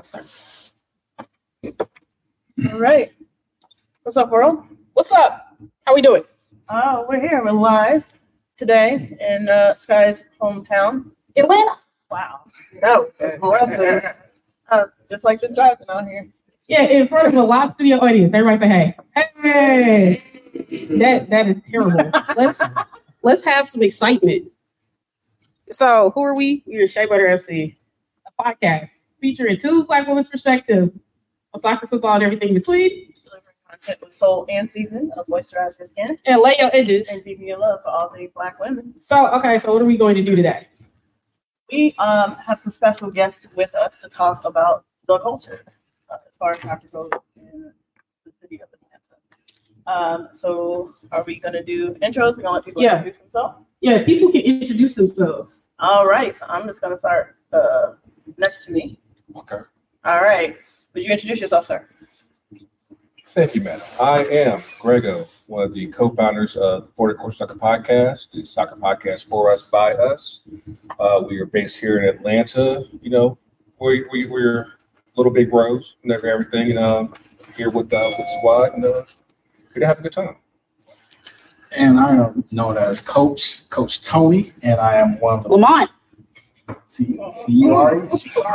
start. All right. What's up, world? What's up? How we doing? We're here. We're live today in Sky's hometown. Atlanta. Wow. That was impressive. Just like just driving out here. Yeah, in front of a live studio audience. Everybody say, hey. Hey. That is terrible. Let's have some excitement. So, who are we? You're Shea Butter FC. A podcast featuring two Black women's perspectives on soccer, football, and everything in between. Delivering content with soul and season of moisturize your skin And lay your edges. and deepen your love for all things Black women. So what are we going to do today? We have some special guests with us to talk about the culture as far as soccer goes in the city of Atlanta. So are we going to do intros? We're going to let people introduce themselves? Yeah, people can introduce themselves. All right. So I'm just going to start next to me. Okay. All right. Would you introduce yourself, sir? Thank you, madam. I am Grego, one of the co-founders of the 40 Culture Soccer Podcast, the soccer podcast for us, by us. We are based here in Atlanta. You know, we're little big bros and everything. Here with the squad, and here to have a good time. And I am known as Coach Tony, and I am one of the Lamont. See, you already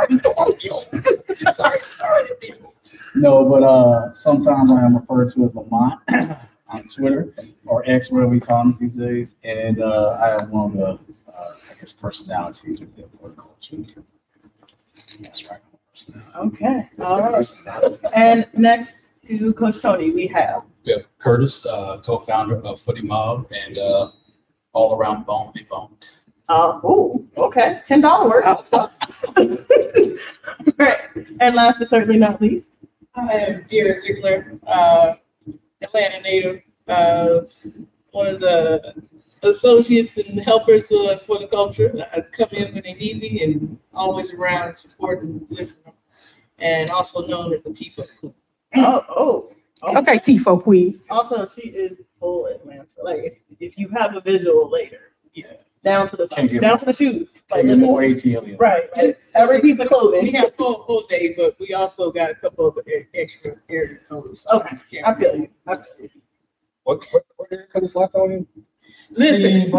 No, but sometimes I am referred to as Lamont on Twitter or X, whatever we call them these days. And I am one of the personalities within for the culture. That's right. Okay. All right. And next to Coach Tony, we have Curtis, co-founder of Footy Mob, and all around bone be boned. Okay. $10 workout. Right. And last but certainly not least, I am Vera Ziegler, Atlanta native, one of the associates and helpers for the culture. I come in when they need me and always around supporting, listening, and also known as the Tifo Queen. Okay, Tifo Queen. Also, she is full Atlanta. Like, if you have a visual later, down to the shoes. Like, more ATL. right. Like, every piece of We clothing. got full day, but we also got a couple of extra area codes. Okay, I feel you. What area code is locked on you? Listen,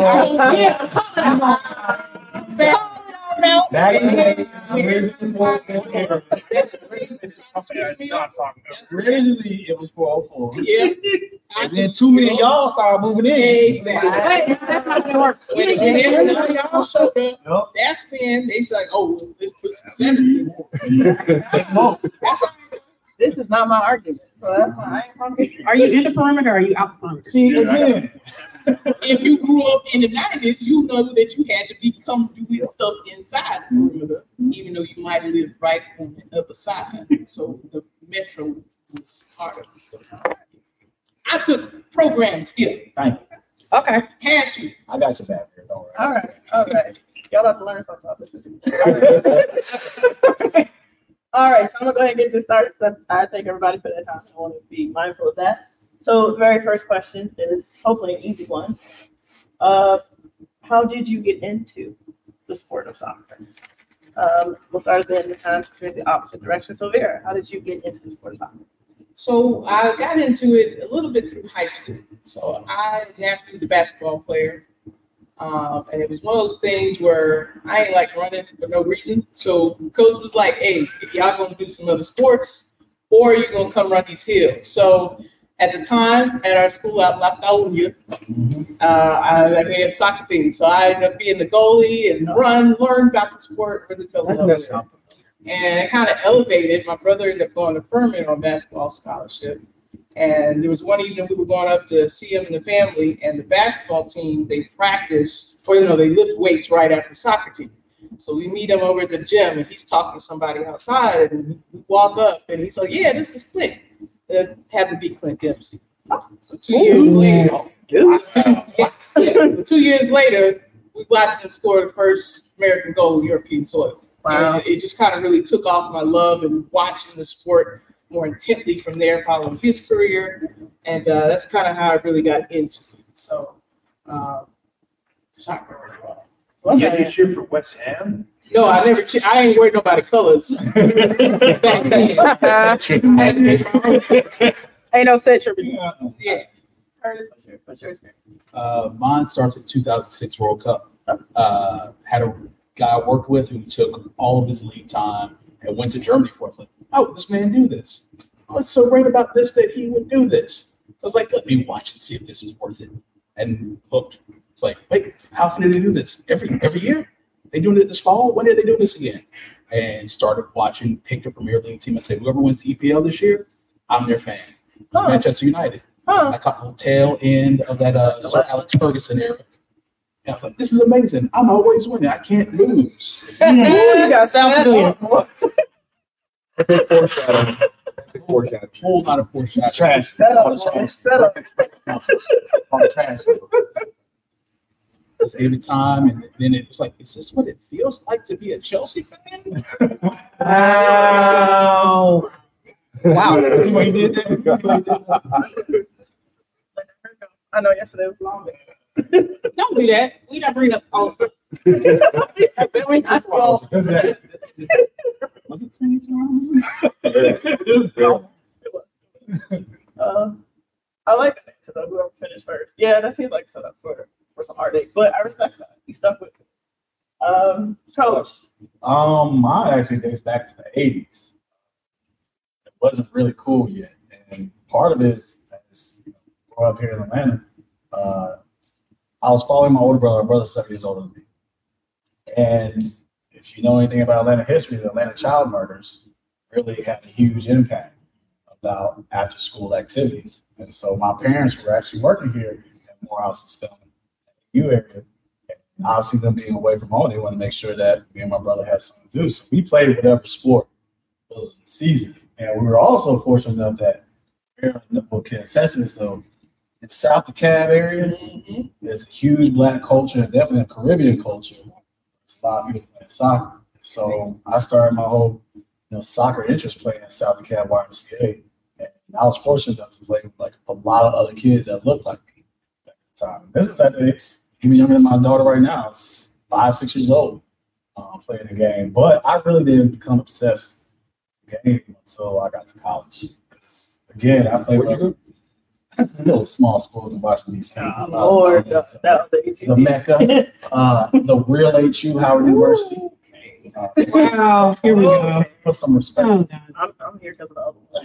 Originally, it was 404. Yeah. And then too many of y'all started moving in. Exactly. That's not how it works. When y'all showed up, Yep. that's when they said, "Oh, let's put some sevens in." That's all. This is not my argument. So that's why I ain't hungry. Are you in the perimeter or are you out the perimeter? See, again, If you grew up in the 90s, you know that you had to come doing stuff inside the perimeter, even though you might have lived right on the other side. So the metro was part of it. So I took programs here. thank you. Okay. Had to. I got your back here. Don't worry. All right. Y'all have to learn something about this. All right, so I'm gonna go ahead and get this started. So I thank everybody for their time. I want to be mindful of that. So the very first question is hopefully an easy one. How did you get into the sport of soccer? We'll start at the end of time to turn the opposite direction. So Vera, how did you get into the sport of soccer? So I got into it a little bit through high school. So I naturally was a basketball player. And it was one of those things where I ain't like running for no reason. So coach was like, "Hey, if y'all gonna do some other sports, or you're gonna come run these hills." So at the time at our school out in Lafayette, I had a soccer team. So I ended up being the goalie and learn about the sport, really fell in love with it. And it kind of elevated. My brother ended up going to Furman on basketball scholarship. And there was one evening we were going up to see him and the family, and the basketball team, they practice, or they lift weights right after the soccer team. So we meet him over at the gym, and he's talking to somebody outside, and we walk up, and he's like, "Yeah, this is Clint." It happened to be Clint Dempsey. So 2 years later, 2 years later, we watched him score the first American goal on European soil. Wow. And it just kind of really took off my love and watching the sport more intently from there, following his career, and that's kind of how I really got into it. So, Yeah, this year for West Ham. No, I never. I ain't wear nobody colors. Back then. Ain't no century. Yeah. Curtis, what's your experience? Mine starts at 2006 World Cup. Had a guy I worked with who took all of his league time and went to Germany for it. Like, oh, this man do this. What's so great about this that he would do this? I was like, let me watch and see if this is worth it. And hooked. It's like, wait, how often do they do this? Every year? They doing it this fall? When are they doing this again? And started watching, picked a Premier League team and said, whoever wins the EPL this year, I'm their fan. Manchester United. I caught the tail end of that Sir Alex Ferguson era. And I was like, this is amazing. I'm always winning. I can't lose. You got sound familiar. Foreshadowing. Foreshadowing. Whole lot of foreshadowing. Trash. Set up. On the trash. Because every time, and then it was like, is this what it feels like to be a Chelsea fan? Wow. Anybody did that? I know yesterday was long. Don't do that. We not bring up all stuff. Was it 24 I like that answer though. Whoever finished first. Yeah, that seems like a setup for some hard day, but I respect that. You stuck with it. Coach. Mine actually dates back to the 80s. It wasn't really cool yet. And part of it is, growing up here in Atlanta, I was following my older brother. My brother's 7 years older than me. And if you know anything about Atlanta history, the Atlanta child murders really had a huge impact about after school activities. And so my parents were actually working here at Morehouse and Spelman, in the U area. And obviously them being away from home, they wanted to make sure that me and my brother had something to do. So we played whatever sport was in season. And we were also fortunate enough that what can attest to this though, in South DeKalb area, there's a huge Black culture, definitely a Caribbean culture. There's a lot of people playing soccer. So I started my whole soccer interest playing in South DeKalb YMCA. And I was fortunate enough to play with like a lot of other kids that looked like me at the time. This is at the age, even younger than my daughter right now, 5, 6 years old, playing the game. But I really didn't become obsessed with the game until I got to college. Again, I played with a little small school in Washington, D.C. Lord, the Mecca, the real HU, Howard University. Wow, here we go. Put some respect. Oh, God. I'm here because of the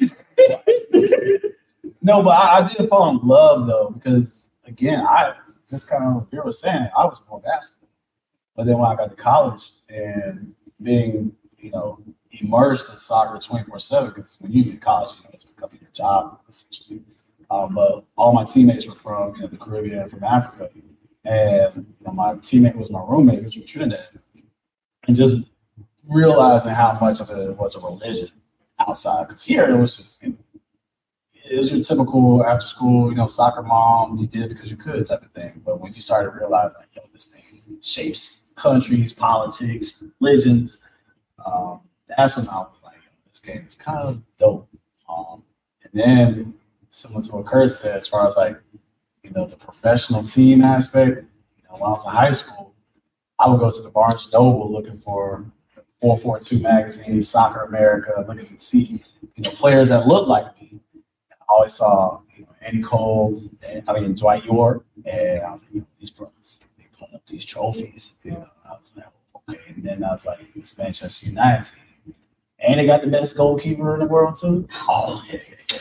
other one. No, but I did fall in love though, because again, I just kind of, you were saying, I was more basketball. But then when I got to college and being, immersed in soccer 24/7, because when you get to college, it's becoming your job essentially. But all my teammates were from the Caribbean, from Africa, and my teammate was my roommate, who was from Trinidad, and just realizing how much of it was a religion outside. Because here it was just, it was your typical after school, soccer mom, you did it because you could type of thing. But when you started realizing, this thing shapes countries, politics, religions, that's when I was like, this game is kind of dope. And then, similar to what Kurt said, as far as like, the professional team aspect, when I was in high school, I would go to the Barnes Noble looking for 442 magazine, Soccer America, looking to see, players that looked like me. I always saw, Andy Cole, Dwight York, and I was like, these brothers, they pulling up these trophies. I was like, okay. And then I was like, this Manchester United team. And they got the best goalkeeper in the world too. Oh, yeah.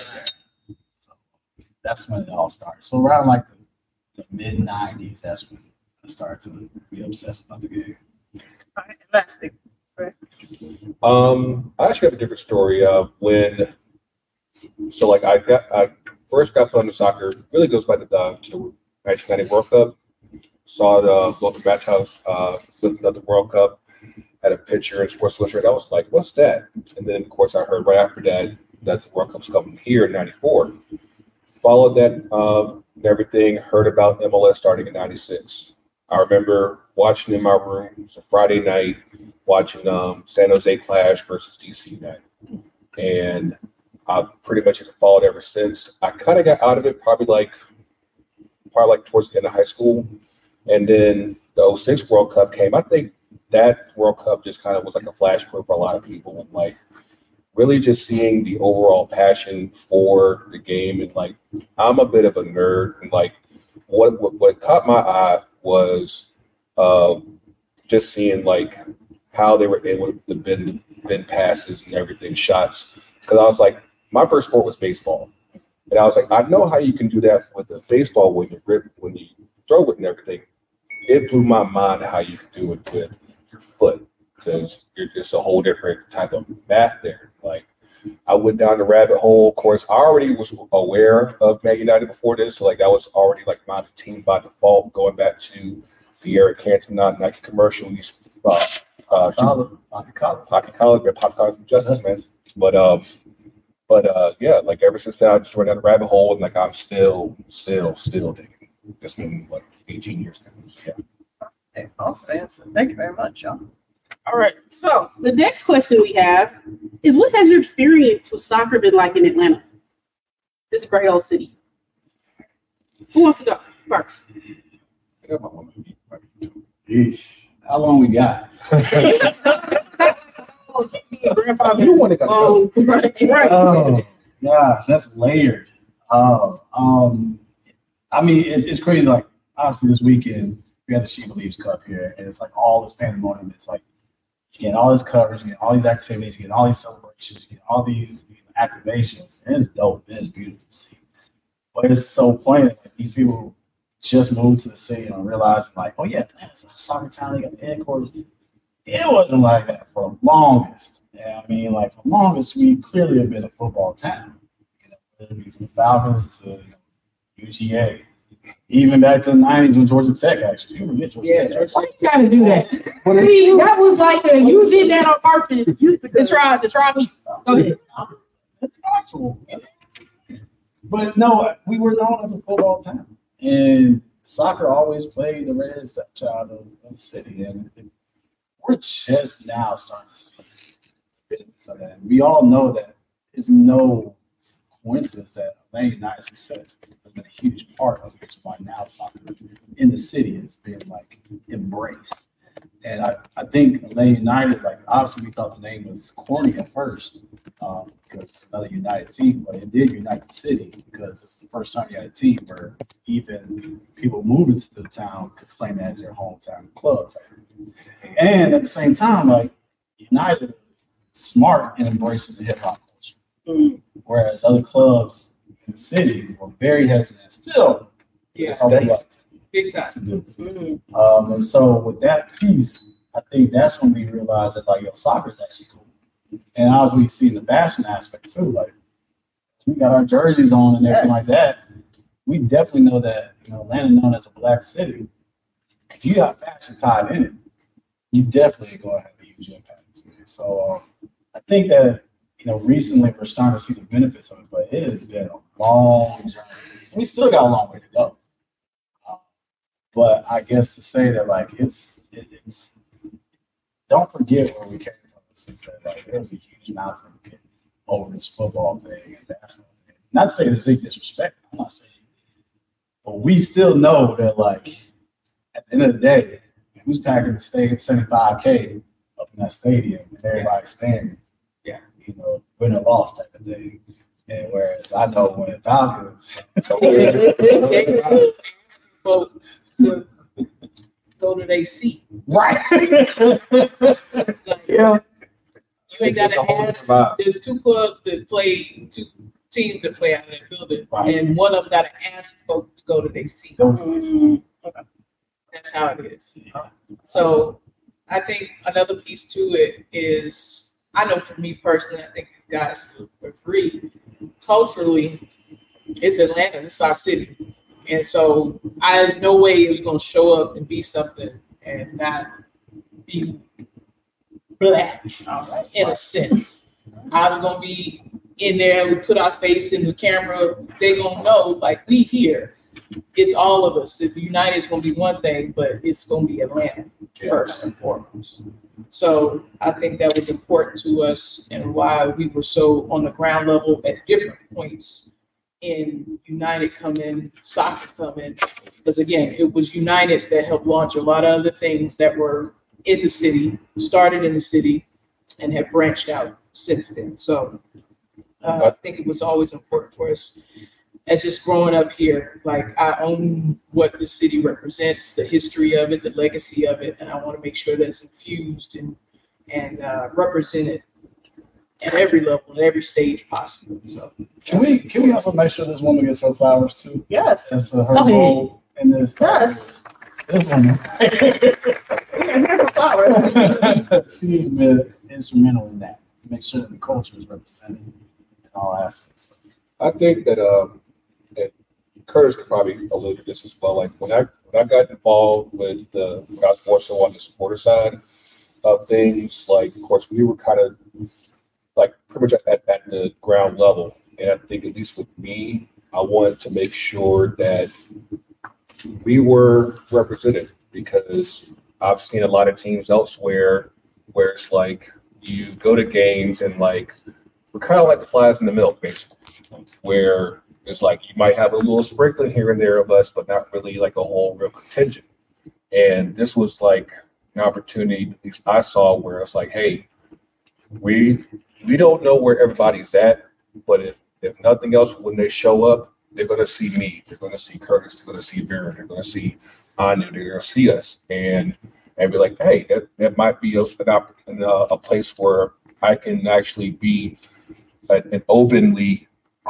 So that's when it all started. So around like the mid 90s, that's when I started to be obsessed about the game. All right, last thing. I actually have a different story. I first got put into soccer. Really goes back to the 1990 World Cup. Saw the local match house looking at the World Cup. Had a picture in Sports Illustrated. I was like, "What's that?" And then, of course, I heard right after that the World Cup's coming here in '94. Followed that and everything. Heard about MLS starting in '96. I remember watching in my room. It was a Friday night, watching San Jose Clash versus DC United, and I pretty much have followed ever since. I kind of got out of it probably like towards the end of high school, and then the '06 World Cup came. I think that World Cup just kind of was like a flashpoint for a lot of people, and like really just seeing the overall passion for the game. And like, I'm a bit of a nerd, and like what caught my eye was just seeing like how they were able to bend passes and everything, shots. Because I was like, my first sport was baseball, and I was like, I know how you can do that with the baseball when you throw it and everything. It blew my mind how you can do it with your foot, because it's a whole different type of math there. Like, I went down the rabbit hole. Of course, I already was aware of Man United before this, so like that was already like my team by default, going back to the Eric Cantona Nike commercial. Pocket Collar from Justice, man. But yeah, like ever since that, I just went down the rabbit hole, and like I'm still digging. It's been like 18 years now. So, yeah. Okay, awesome answer. Thank you very much, y'all. All right. So the next question we have is, what has your experience with soccer been like in Atlanta? This great old city. Who wants to go first? Eesh. How long we got? You want to go? Right. Oh gosh, that's layered. I mean, it's crazy. Like, obviously, this weekend we had the She Believes Cup here, and it's like all this pandemonium. It's like you get all this coverage, you get all these activities, you get all these celebrations, you get all these activations, and it's dope. It's beautiful to see. But it's so funny that like, these people just moved to the city and realizing, like, oh yeah, it's a soccer town. They got the headquarters. It wasn't like that for the longest. Yeah, I mean, like for the longest, we clearly have been a football town. You know, whether it be from the Falcons to UGA, even back to the '90s when Georgia Tech actually. You forget Georgia Tech. Why you gotta do that? See, that was like you did that on purpose. To try me. Go ahead. It's factual. But no, we were known as a football town, and soccer always played the redheaded stepchild of the city, and we're just now starting to see benefits of that. We all know that it's no coincidence that Atlanta United's success has been a huge part of which why now soccer in the city has been like embraced. And I think Atlanta United, like obviously we thought the name was corny at first because it's another United team, but it did unite the city because it's the first time you had a team where even people moving to the town could claim it as their hometown club. And at the same time, like United was smart in embracing the hip hop culture, whereas other clubs in the city were very hesitant. Still, Yeah, big time. to do. And so with that piece, I think that's when we realized that like soccer is actually cool. And obviously we see the fashion aspect too. Like we got our jerseys on and everything like that. We definitely know that Atlanta, known as a black city, if you got fashion tied in it, you definitely going to have a huge impact. So I think that recently we're starting to see the benefits of it, but it has been a long journey. We still got a long way to go. But I guess to say that like it's don't forget where we came from. Is that like there was a huge mountain over this football thing and basketball thing. Not to say there's any disrespect. I'm not saying, but we still know that like at the end of the day, who's packing the stadium 75K up in that stadium and everybody's standing. Yeah. Win or loss type of thing. And whereas I know when Falcons to go to their seat. right. Yeah. You ain't got to ask. There's two teams that play out of that building, Right. and one of them got to ask folks to go to their seat. That's how it is. So I think another piece to it is, I know for me personally, I think these guys would agree, culturally, it's Atlanta, it's our city. And so there's no way it was going to show up and be something and not be black in a sense. I was going to be in there, we put our face in the camera, they're going to know, like, we here. It's all of us. If United is going to be one thing, but it's going to be Atlanta first and foremost. So I think that was important to us and why we were so on the ground level at different points in United come in, soccer come in. Because again, it was United that helped launch a lot of other things that were in the city, started in the city, and have branched out since then. So I think it was always important for us as just growing up here. Like, I own what the city represents, the history of it, the legacy of it, and I want to make sure that it's infused and represented at every level, at every stage possible. So Can we also make sure this woman gets her flowers too? Yes. That's her role in this. Yes. This woman. We're here for flowers. She's been instrumental in that, to make sure that the culture is represented in all aspects. I think that and Curtis could probably allude to this as well. Like when I got involved with when I was more so on the supporter side of things, like of course we were kind of like pretty much at the ground level. And I think at least with me, I wanted to make sure that we were represented, because I've seen a lot of teams elsewhere where it's like you go to games and like we're kind of like the flies in the milk, basically, where it's like you might have a little sprinkling here and there of us, but not really like a whole real contingent. And this was like an opportunity, at least I saw, where it's like, hey, we don't know where everybody's at, but if nothing else, when they show up, they're going to see me, they're going to see Curtis, they're going to see Vera, they're going to see Anu, they're going to see us, and be like, hey, that might be a place where I can actually be an openly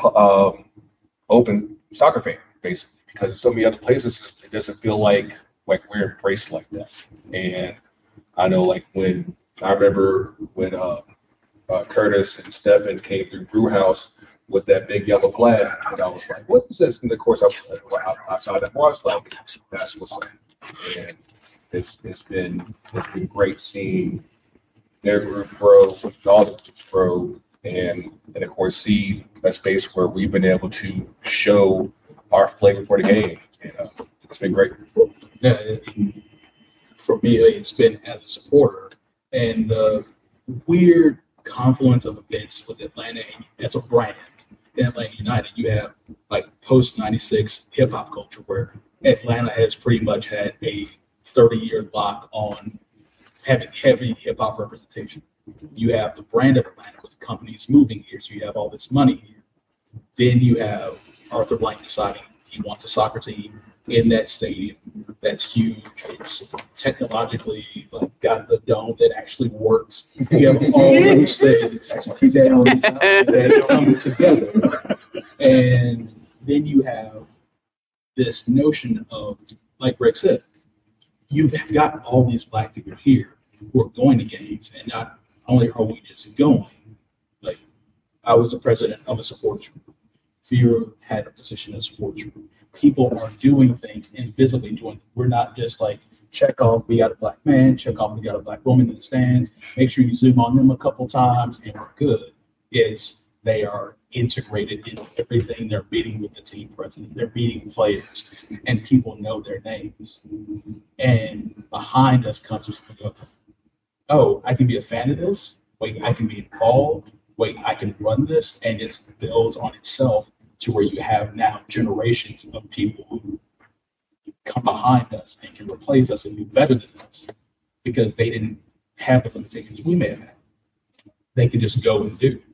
open soccer fan, basically, because in so many other places it doesn't feel like we're embraced like that. And I know, like I remember when Curtis and Stephen came through Brew House with that big yellow flag, and I was like, what is this? And of course I saw that more, I was like, that's what's up. And it's been great seeing their group grow, all the groups grow, and of course see a space where we've been able to show our flavor for the game. And it's been great. Yeah, for me, it's been as a supporter, and the weird confluence of events with Atlanta as a brand. In Atlanta United, you have like post '96 hip hop culture, where Atlanta has pretty much had a 30-year lock on having heavy hip hop representation. You have the brand of Atlanta with companies moving here, so you have all this money here. Then you have Arthur Blank deciding he wants a soccer team in that stadium that's huge. It's technologically got the dome that actually works. You have all those things that come together. And then you have this notion of, like Greg said, you've got all these Black people here who are going to games, and not only are we just going, like I was the president of a supporters group. Vera had a position as a supporters group. People are doing things and visibly doing. We're not just like, check off, we got a Black man, check off, we got a Black woman in the stands, make sure you zoom on them a couple times and we're good. It's they are integrated into everything. They're meeting with the team president, they're meeting players, and people know their names. And behind us comes people go, oh, I can be a fan of this. Wait, I can be involved. Wait, I can run this. And it builds on itself to where you have now generations of people who come behind us and can replace us and do better than us because they didn't have the limitations we may have had. They can just go and do.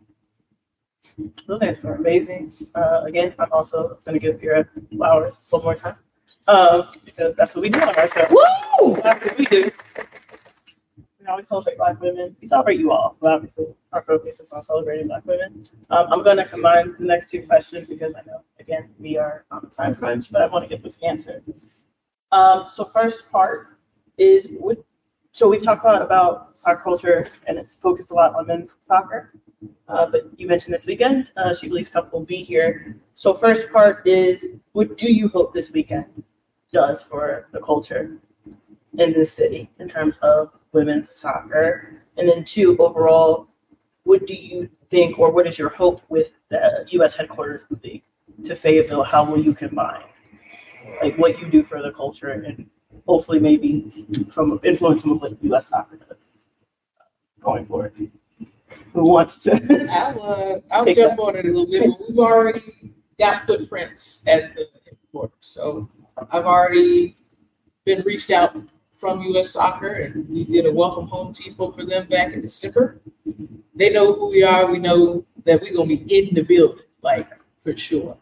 Those answers were amazing. Again, I'm also going to give Vera flowers one more time because that's what we do on our show. Woo! That's what we do. We always celebrate Black women. We celebrate you all, but obviously our focus is on celebrating Black women. I'm going to combine the next two questions because I know, again, we are on a time crunch, but I want to get this answered. So first part is, so we've talked a lot about soccer culture, and it's focused a lot on men's soccer. But you mentioned this weekend, She Believes Cup will be here. So first part is, what do you hope this weekend does for the culture in this city in terms of women's soccer? And then two, overall, what do you think, or what is your hope with the U.S. headquarters of the league to Fayetteville? How will you combine like what you do for the culture and hopefully maybe some influence from what U.S. soccer does going forward? Who wants to? I'll jump on it a little bit. We've already got footprints at the headquarters, so I've already been reached out from U.S. Soccer, and we did a welcome home tifo for them back in December. They know who we are. We know that we're going to be in the building, like, for sure.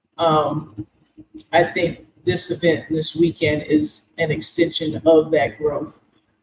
I think this event this weekend is an extension of that growth.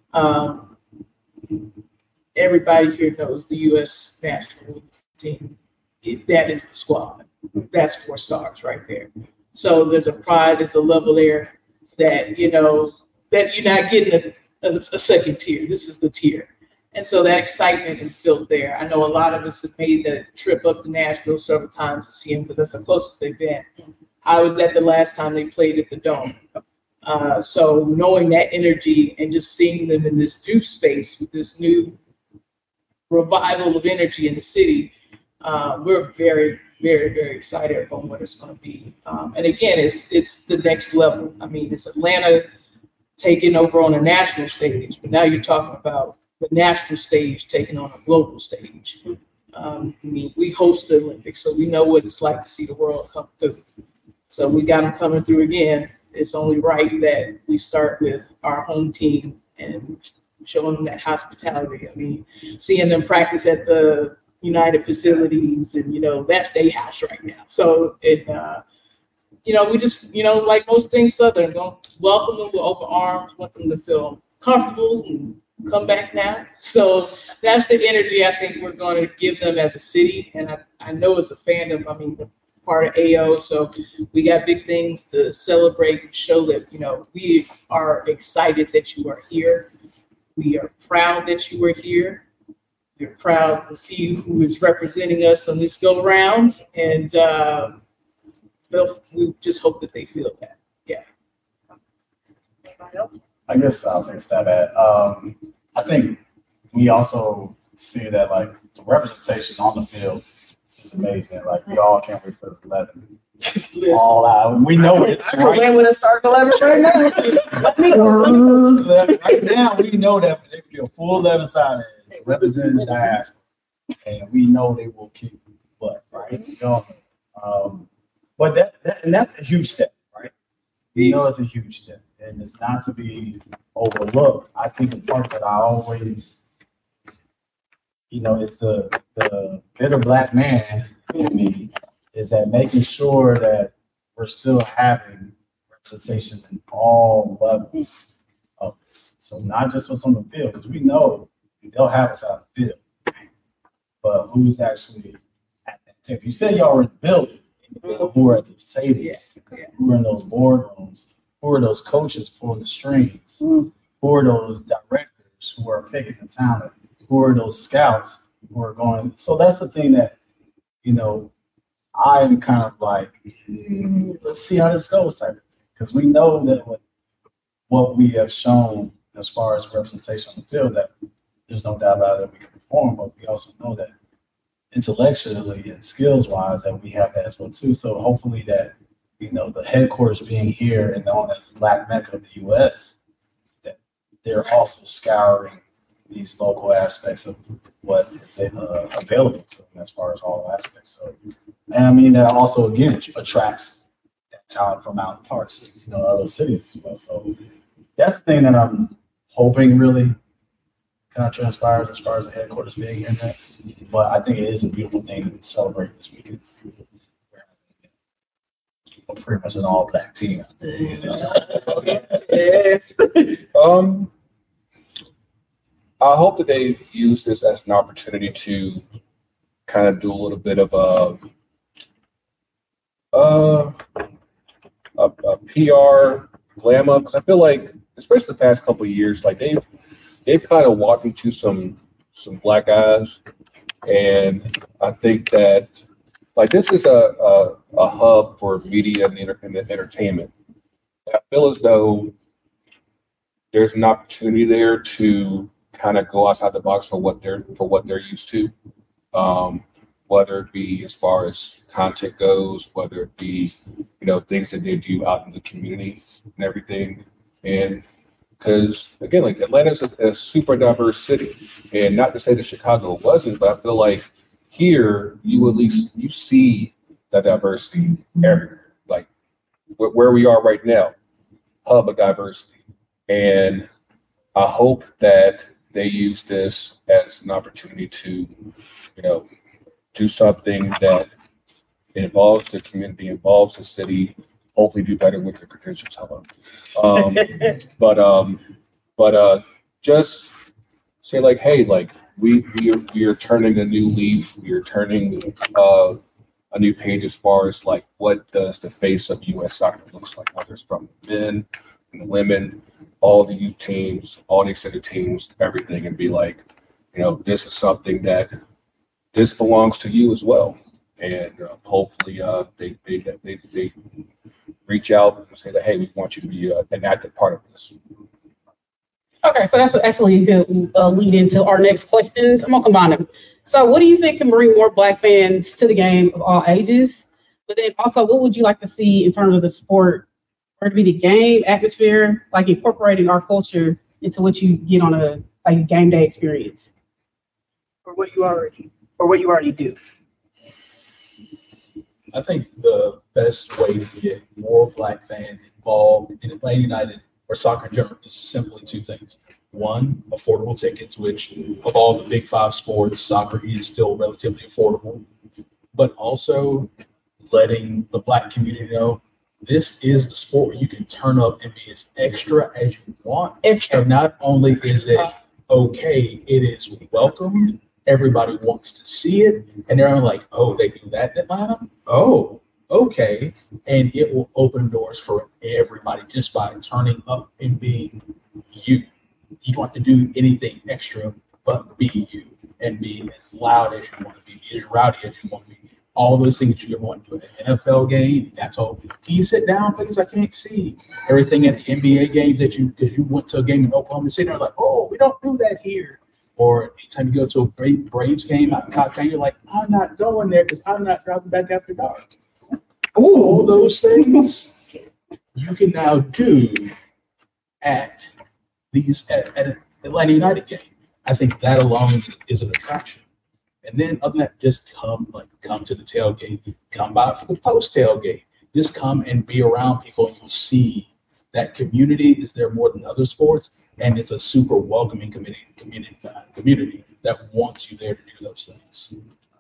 Everybody here knows the U.S. national women's team. That is the squad. That's 4 stars right there. So there's a pride, there's a level there that, you know, that you're not getting a second tier. This is the tier. And so that excitement is built there. I know a lot of us have made the trip up to Nashville several times to see them because that's the closest they've been. I was at the last time they played at the Dome. So knowing that energy and just seeing them in this new space with this new revival of energy in the city, we're very, very, very excited about what it's going to be. And again, it's the next level. I mean, it's Atlanta taking over on a national stage, but now you're talking about the national stage taking on a global stage. I mean, we host the Olympics, so we know what it's like to see the world come through. So we got them coming through again. It's only right that we start with our home team and showing them that hospitality. I mean, seeing them practice at the United facilities, and you know that's their house right now. So it, you know, we just, you know, like most things Southern, gonna welcome them with open arms, want them to feel comfortable and come back now. So that's the energy I think we're going to give them as a city, and I know as a fandom, I mean, we're part of AO, so we got big things to celebrate and show that, you know, we are excited that you are here. We are proud that you were here. We're proud to see who is representing us on this go round, and we just hope that they feel that. Yeah. Anybody else? I guess I'll take a stab at. I think we also see that like the representation on the field is amazing. Like we all can't wait till it's 11. All out. We know it's I can win with a start 11 right now. Let me right now. We know that they feel full 11 side is representing the diaspora, and we know they will kick butt, right? You know, but that's a huge step, right? We know it's a huge step, and it's not to be overlooked. I think the part that I always, you know, it's the bitter black man in me is that making sure that we're still having representation in all levels of this. So not just what's on the field, because we know they'll have us out in the field, but who's actually at that table? You said y'all were in the building, but who are at those tables? Who are in those boardrooms? Who are those coaches pulling the strings? Who are those directors who are picking the talent? Who are those scouts who are going? So that's the thing that, you know, I'm kind of like, let's see how this goes, type of thing. Because we know that what we have shown as far as representation on the field, that there's no doubt about it that we can perform, but we also know that intellectually and skills-wise that we have that as well too. So hopefully that, you know, the headquarters being here and known as the Black Mecca of the U.S., that they're also scouring these local aspects of what is available to them as far as all aspects. So, and I mean, that also, again, attracts that talent from out in parts, you know, other cities as well. So that's the thing that I'm hoping really kind of transpires as far as the headquarters being here next. But I think it is a beautiful thing to celebrate this weekend. Pretty much an all-black team out there. You know? I hope that they use this as an opportunity to kind of do a little bit of a PR glam up, because I feel like, especially the past couple of years, like they've kind of walked into some black eyes, and I think that like this is a hub for media and entertainment. And I feel as though there's an opportunity there to kind of go outside the box for what they're used to, whether it be as far as content goes, whether it be, you know, things that they do out in the community and everything. And because again, like Atlanta's a super diverse city, and not to say that Chicago wasn't, but I feel like here you see the diversity everywhere. Like where we are right now, hub of diversity. And I hope that they use this as an opportunity to, do something that involves the community, involves the city, hopefully do better with the credentials. But just say like, hey, like we are turning a new leaf. We are turning a new page as far as like what does the face of U.S. soccer looks like, whether it's from men and women, all the youth teams, all the extended teams, everything, and be like, this is something that this belongs to you as well. And hopefully they reach out and say that, hey, we want you to be an active part of this. Okay, so that's actually a good lead into our next questions. I'm gonna combine them. So what do you think can bring more Black fans to the game of all ages? But then also, what would you like to see in terms of the sport, or to be the game atmosphere, like incorporating our culture into what you get on a game day experience? Or what you already do? I think the best way to get more Black fans involved in Atlanta United or soccer in general is simply two things. One, affordable tickets, which of all the big five sports, soccer is still relatively affordable, but also letting the Black community know this is the sport where you can turn up and be as extra as you want. Extra. And not only is it okay, it is welcomed. Everybody wants to see it. And they're like, oh, they do that in Atlanta? Oh, okay. And it will open doors for everybody just by turning up and being you. You don't have to do anything extra but be you and be as loud as you want to be as rowdy as you want to be. All those things you want to do at an NFL game. That's all. Can you sit down, please? I can't see. Everything at the NBA games because you went to a game in Oklahoma City, they're like, oh, we don't do that here. Or anytime you go to a Braves game out in Cocktail, you're like, I'm not going there because I'm not driving back after dark. All those things you can now do at an Atlanta United game. I think that alone is an attraction. And then other than that, just come to the tailgate, come by for the post tailgate. Just come and be around people, and you'll see that community is there more than other sports, and it's a super welcoming community that wants you there to do those things.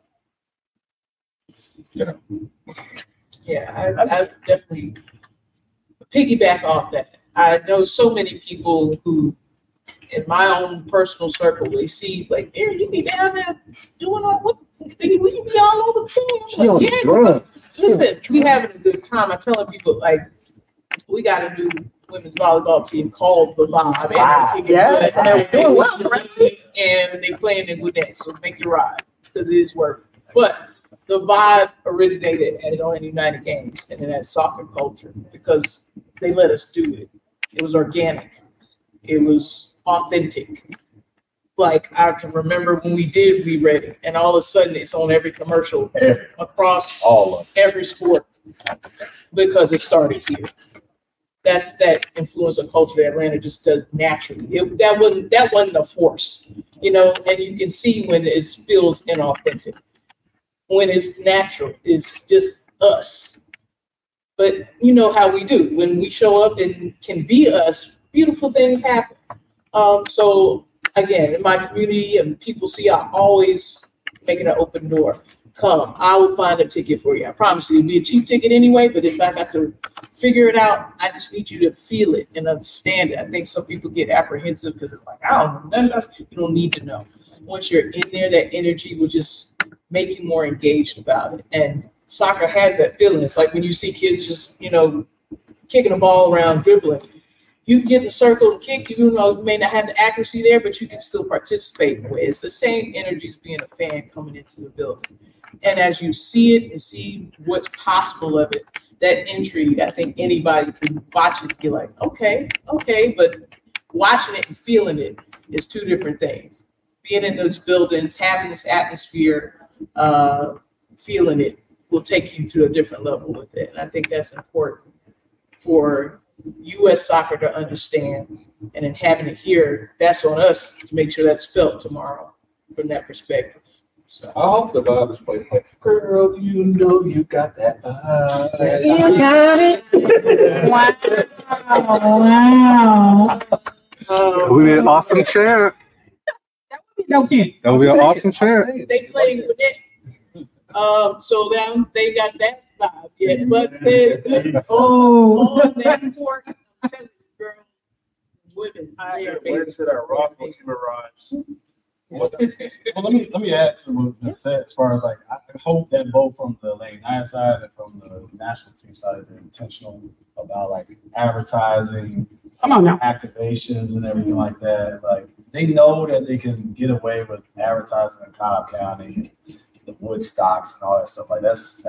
Yeah, I definitely piggyback off that. I know so many people who, in my own personal circle, they see like, "There, you be down there doing all what? Will you be all over the thing?" I'm like, yeah. Listen, we having a good time. I'm telling people like, we got a new women's volleyball team called the Vibe. And they're doing well, right? And they playing in Gwinnett, so make your ride because it is worth it. But the Vibe originated at Atlanta United games and in that soccer culture because they let us do it. It was organic. It was authentic. Like I can remember when we did We Ready, and all of a sudden it's on every commercial across every sport because it started here. That's that influencer culture that Atlanta just does naturally. That wasn't a force, and you can see when it feels inauthentic. When it's natural, it's just us. But you know how we do. When we show up and can be us, beautiful things happen. So again, in my community and people see I'm always making an open door. Come, I will find a ticket for you. I promise you it'll be a cheap ticket anyway, but if I got to figure it out, I just need you to feel it and understand it. I think some people get apprehensive because it's like, I don't know, you don't need to know. Once you're in there, that energy will just make you more engaged about it. And soccer has that feeling. It's like when you see kids just, kicking a ball around, dribbling. You get in the circle and kick, you may not have the accuracy there, but you can still participate in a way. It's the same energy as being a fan coming into the building. And as you see it and see what's possible of it, that intrigue, I think anybody can watch it and be like, okay, but watching it and feeling it is two different things. Being in those buildings, having this atmosphere, feeling it will take you to a different level with it. And I think that's important for U.S. soccer to understand. And in having it here, that's on us to make sure that's felt tomorrow from that perspective. So I hope the vibe is played like, girl, you know you got that vibe. You got it. Wow. That would be an awesome chant. No chance. That would be an awesome chant. They played with it. So now they got that vibe. Yeah, but then on that court, I'm telling you, girl, women. I went to that Rockville team arrives. Well, let me add to what was said as far as like I hope that both from the Lane 9 side and from the national team side they're intentional about like advertising, Come on now. activations and everything like that. Like they know that they can get away with advertising in Cobb County, the Woodstocks and all that stuff. Like that's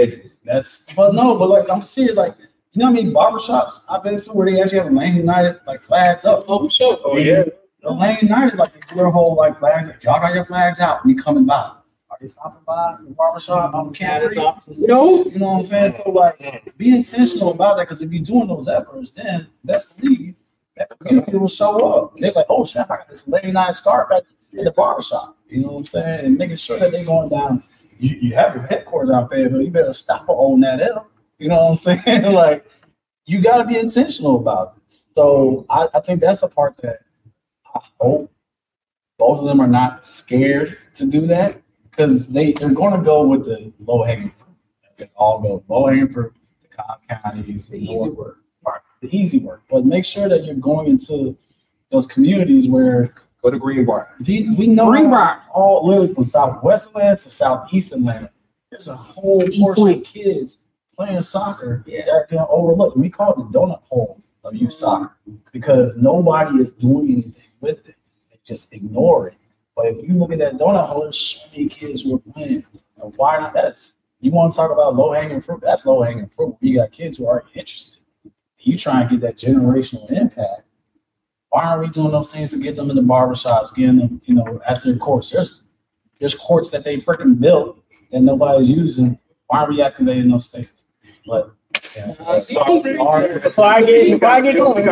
but like I'm serious, like you know what I mean, barbershops I've been to where they actually have Lane United like flags up. Oh, sure. Oh yeah. The Lane United, like they do their whole like flags. If y'all got your flags out, we coming by. Are they stopping by the barbershop? I'm can't No. You know what I'm saying? So like, be intentional about that because if you're doing those efforts, then best believe that community will show up. They're like, oh shit, I got this Lane United scarf at the barbershop. You know what I'm saying? And making sure that they're going down. You have your headquarters out there, but you better stop on that L. You know what I'm saying? Like, you got to be intentional about it. So I think that's a part that I hope both of them are not scared to do that because they're going to go with the low hanging fruit. They all go low hanging fruit, the Cobb counties, the easy work. The easy work. But make sure that you're going into those communities where Go to Greenbrier. we know Greenbrier. all literally from southwest Atlanta to southeast Atlanta. There's a whole portion of kids playing soccer that are getting overlooked. We call it the donut hole of youth soccer because nobody is doing anything with it. They just ignore it. But if you look at that donut hole, there's so many kids who are playing. And why not? You want to talk about low hanging fruit? That's low hanging fruit. You got kids who are interested. You try and get that generational impact. Why aren't we doing those things to get them in the barbershops, getting them, at their courts? There's courts that they freaking built that nobody's using. Why aren't we activating those spaces? But Before I get going.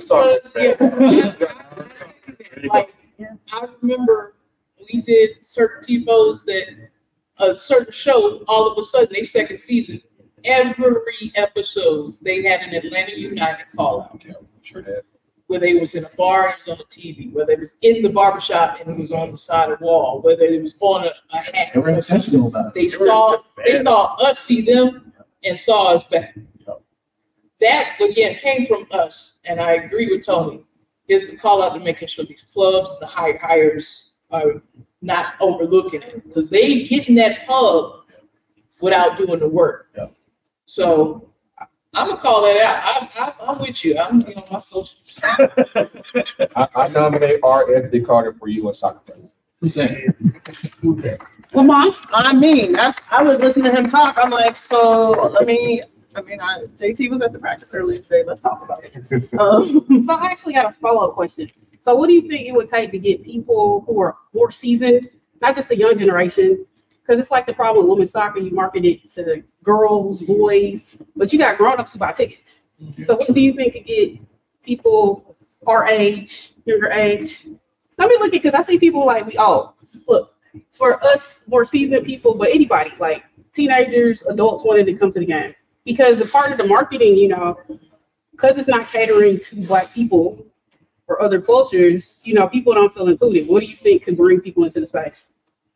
Like, I remember we did certain TiVos that a certain show, all of a sudden, they second season, every episode, they had an Atlanta United call out. Sure did. Whether it was in a bar, it was on the TV, whether it was in the barbershop and it was on the side of the wall, whether it was on a hat. they were intentional about it. They saw us see them and saw us back. That again came from us, and I agree with Tony. Is the call out to making sure these clubs, the hires are not overlooking it because they get in that pub without doing the work. Yeah. So I'm gonna call that out. I'm with you. I'm on my social. I nominate R. Anthony Carter for U.S. Soccer President. Who's that? Lamont. I mean, I was listening to him talk. I'm like, so JT was at the practice earlier today. Let's talk about it. So I actually got a follow-up question. So what do you think it would take to get people who are more seasoned, not just the young generation, because it's like the problem with women's soccer, you market it to girls, boys, but you got grown-ups who buy tickets. So what do you think could get people our age, younger age? Let me look at, because I see people like look, for us more seasoned people, but anybody, like teenagers, adults wanting to come to the game. Because the part of the marketing, because it's not catering to Black people or other cultures, people don't feel included. What do you think could bring people into the space?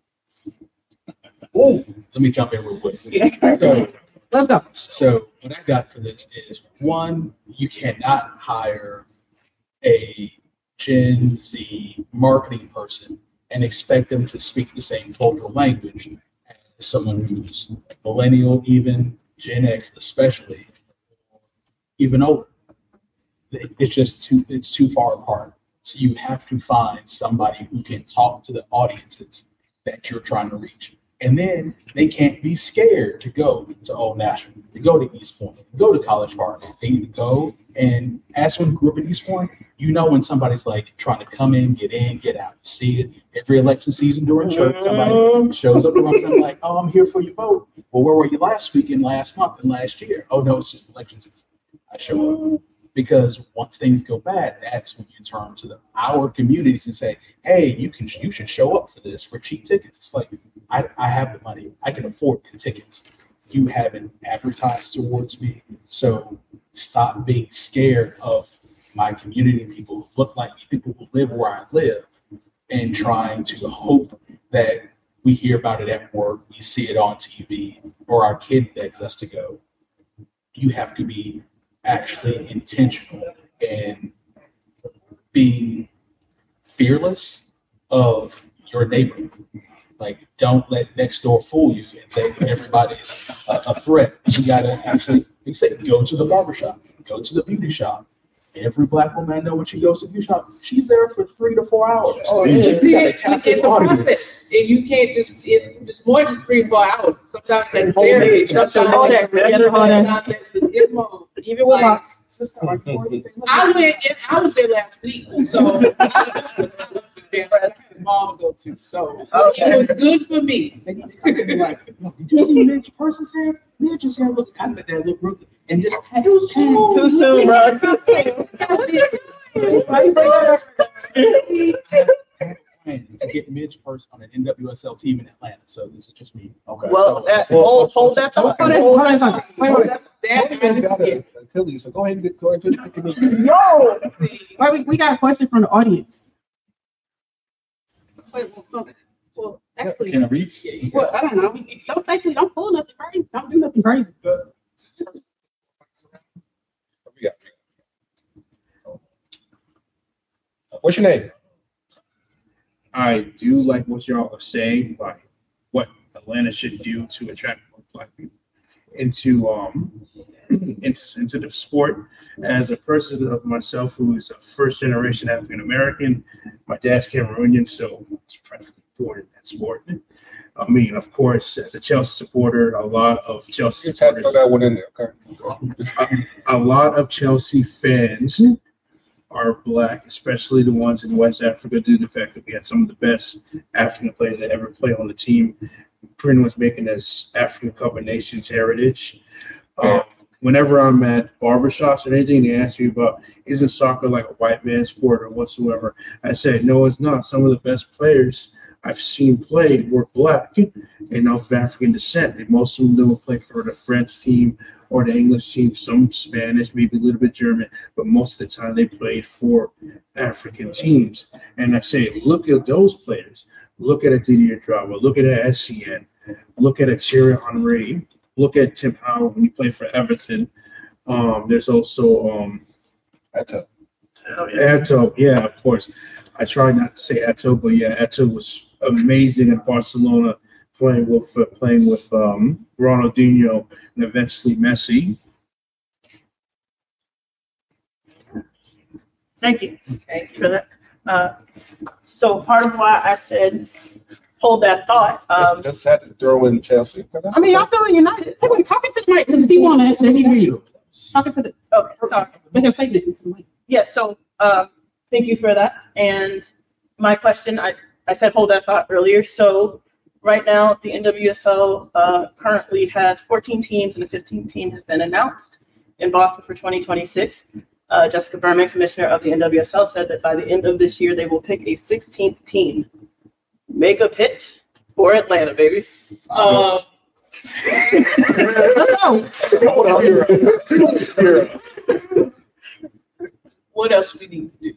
Oh, let me jump in real quick. Yeah. Let's go. So what I got for this is, one, you cannot hire a Gen Z marketing person and expect them to speak the same vulgar language as someone who's millennial, even Gen X especially, even older. It's just too far apart. So you have to find somebody who can talk to the audiences that you're trying to reach. And then they can't be scared to go to Old National, to go to East Point, to go to College Park. They need to go. And as someone who grew up in East Point, when somebody's like trying to come in, get out. You see it every election season during church. Somebody shows up and I'm like, oh, I'm here for your vote. Well, where were you last week and last month and last year? Oh, no, it's just election season. I show up. Because once things go bad, that's when you turn to our communities and say, hey, you should show up for this for cheap tickets. It's like, I have the money. I can afford the tickets. You haven't advertised towards me. So stop being scared of my community, people who look like me, people who live where I live, and trying to hope that we hear about it at work, we see it on TV, or our kid begs us to go. You have to be actually intentional and being fearless of your neighbor. Like, don't let next door fool you and think everybody's a threat. You gotta actually, like you said, go to the barbershop, go to the beauty shop. Every black woman I know when she goes to the beauty shop, she's there for 3 to 4 hours. Oh, And yeah. you gotta capture It's the a audience. process, and you can't just, it's more than 3 to 4 hours. Sometimes it's therapy, sometimes Hold that, it's a demo. Even with Like, my I was there last week, so I mom to go to, so it was good for me. Like, did you see Midge Person's hair? Midge's hair looked, I bet that looked really, and just too Too soon, bro. to get Midge Purse on an NWSL team in Atlanta. So this is just me. Okay. Well, hold that thought. Hold on. Wait. Tilly, so go ahead and go into the No. Wait, we got a question from the audience. Wait, well, actually, Can I reach? well, I don't know. Don't pull nothing crazy. Don't do nothing crazy. What's your name? I do like what y'all are saying, like what Atlanta should do to attract more black people into into the sport. As a person of myself who is a first generation African American, my dad's Cameroonian, so it's practically born in that sport. I mean, of course, as a Chelsea supporter, a lot of Chelsea Just had to supporters, throw that one in there. Okay. a lot of Chelsea fans are black, especially the ones in West Africa, due to the fact that we had some of the best African players that ever played on the team, pretty much making us African Cup of Nations heritage. Whenever I'm at barbershops or anything, they ask me about, isn't soccer like a white man's sport or whatsoever? I said, no, it's not. Some of the best players I've seen play were black and of African descent. And most of them don't play for the French team or the English team, some Spanish, maybe a little bit German, but most of the time they played for African teams. And I say, look at those players. Look at a Didier Drogba. Look at an SCN. Look at a Thierry Henry. Look at Tim Howard when he played for Everton. There's also Eto'o. Yeah, of course. I try not to say Eto'o, but yeah, Eto'o was amazing at Barcelona, playing with Ronaldinho and eventually Messi. Thank you for that. So part of why I said hold that thought. Just had to throw in Chelsea. I mean, I'm feeling united. Hey, wait, talking to the mic, because if you want to, let me hear you. Talking to the, Okay, sorry. make a statement into the mic. Yes, so thank you for that. And my question, I said hold that thought earlier. So right now, the NWSL currently has 14 teams, and a 15th team has been announced in Boston for 2026. Jessica Berman, commissioner of the NWSL, said that by the end of this year, they will pick a 16th team. Make a pitch for Atlanta, baby. Let's go. What else we need to do?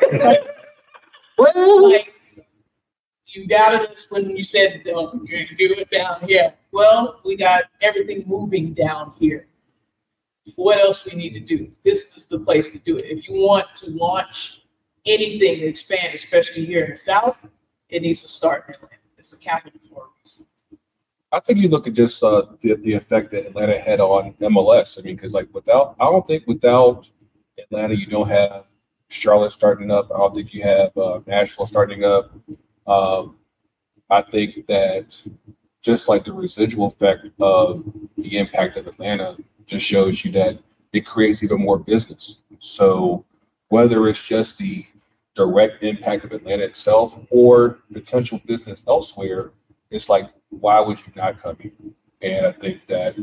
Well, Like, you doubted us when you said you're do it down here. Well, we got everything moving down here. What else we need to do? This is the place to do it. If you want to launch anything to expand, especially here in the South, it needs to start in Atlanta. It's a capital for a reason. I think you look at just the effect that Atlanta had on MLS. I mean, because I don't think without Atlanta, you don't have Charlotte starting up. I don't think you have Nashville starting up. I think that just like the residual effect of the impact of Atlanta just shows you that it creates even more business. So whether it's just the direct impact of Atlanta itself or potential business elsewhere, it's like, why would you not come here? And I think that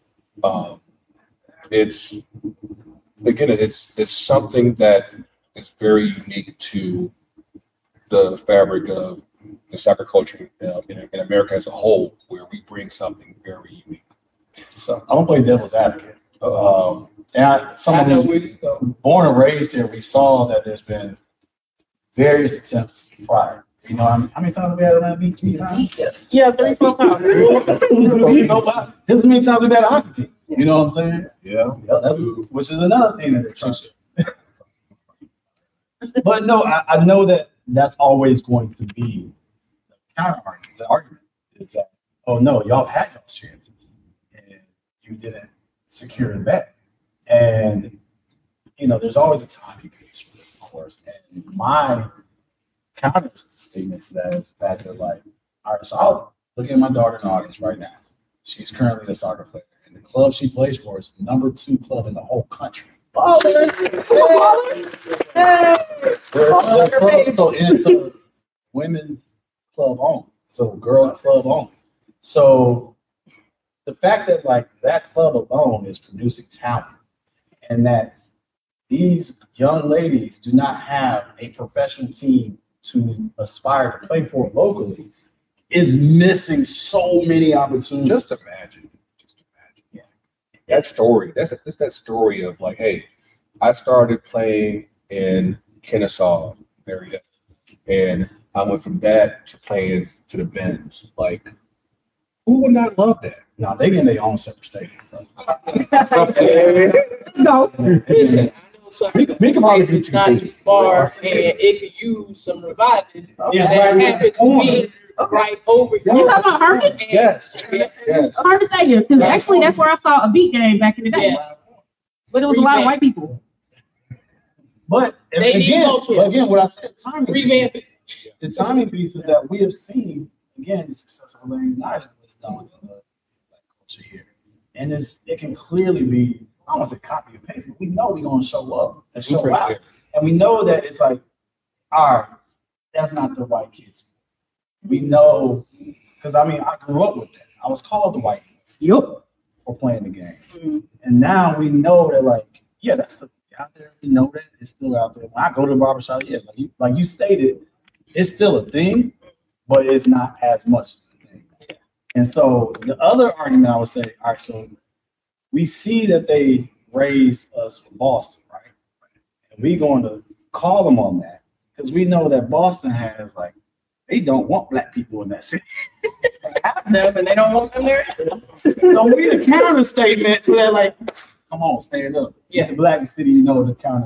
it's something that is very unique to the fabric of the soccer culture in America as a whole, where we bring something very unique. So I'm gonna play devil's advocate. And someone I know who's where you go. born and raised here, we saw that there's been various attempts prior. You know, how many times we had Atlanta beat? 3 times? Yeah, 3-4 times. Nobody. Here's how many times we've had a hockey team. You know what I'm saying? Yeah. That's, which is another thing that they're trying to. But no, I know that that's always going to be the counter argument. The argument is that, oh no, y'all had y'all's chances and you didn't secure that. And you know, there's always a timing piece for this, of course. And my counter statement to that is the fact that, like, all right, so I'll look at my daughter in the audience right now. She's currently a soccer player, and the club she plays for is the number 2 club in the whole country. So it's a women's club only, so girls club only. So the fact that, like, that club alone is producing talent, and that these young ladies do not have a professional team to aspire to play for locally is missing so many opportunities. Just imagine. Yeah. That story. That's that story of, like, hey, I started playing in Kennesaw area, and I went from that to playing to the Benz. Like, who would not love that? No, they get their own separate stadium. Bro. Let's go. Listen, I know some We can probably places get not you too far, and it could use some reviving. Yeah, That right. happens to be right over here. You talking about Herman? Yes. Yes. Herman Stadium, because actually that's where I saw a beat game back in the day. Yes. But it was a lot of white people. But They need culture. again, what I said, timing. Revamp it. The timing piece is that we have seen, again, the success of Atlanta United was done with the black culture here. And it can clearly be, I don't want to say copy and paste, but we know we're going to show up and show out. And we know that it's like, all right, that's not the white kids. We know, because I mean, I grew up with that. I was called the white Yup. for playing the game. And now we know that, like, yeah, that's out there. We know that it's still out there. When I go to the barbershop, yeah, like you stated, it's still a thing, but it's not as much as a thing. And so the other argument I would say, all right, so we see that they raised us from Boston, right? And we're going to call them on that because we know that Boston has, like, they don't want black people in that city. Them and they don't want them there. So we the counter statement to that, like, come on, stand up. Yeah. The black city, you know, the counter.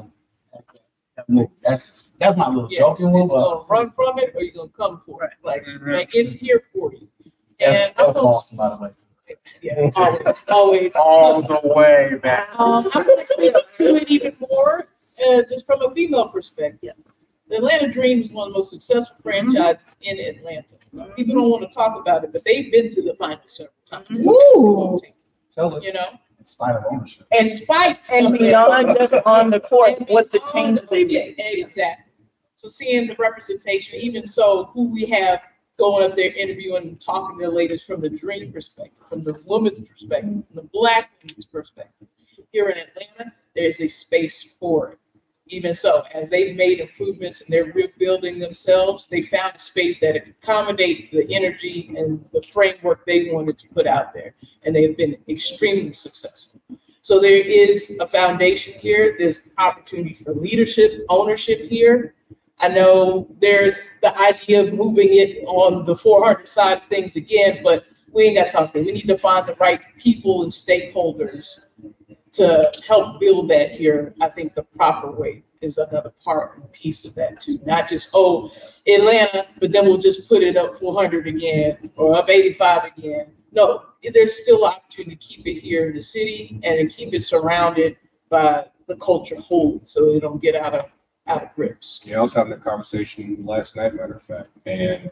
That's my little joking one. You gonna run from it, or you gonna come for it? Like it's here for you. And I'm gonna, Boston, by the way, too. yeah, always. All the way back. I'm gonna speak to it even more, just from a female perspective. The Atlanta Dream is one of the most successful franchises in Atlanta. People don't want to talk about it, but they've been to the final several times. Ooh. You know, In spite of ownership. and spite And of beyond just on the court, And what the beyond change the- they made. Exactly. So seeing the representation, even so, who we have going up there interviewing and talking to the ladies from the Dream perspective, from the woman's perspective, from the black woman's perspective. Here in Atlanta, there's a space for it. Even so, as they've made improvements and they're rebuilding themselves, they found a space that accommodates the energy and the framework they wanted to put out there. And they've been extremely successful. So there is a foundation here. There's opportunity for leadership, ownership here. I know there's the idea of moving it on the 400 side of things again, but we ain't got to talk about it. We need to find the right people and stakeholders to help build that here. I think the proper way is another part and piece of that too. Not just, oh, Atlanta, but then we'll just put it up 400 again or up 85 again. No, there's still opportunity to keep it here in the city and to keep it surrounded by the culture whole so it don't get out of grips. Yeah, I was having a conversation last night, matter of fact, and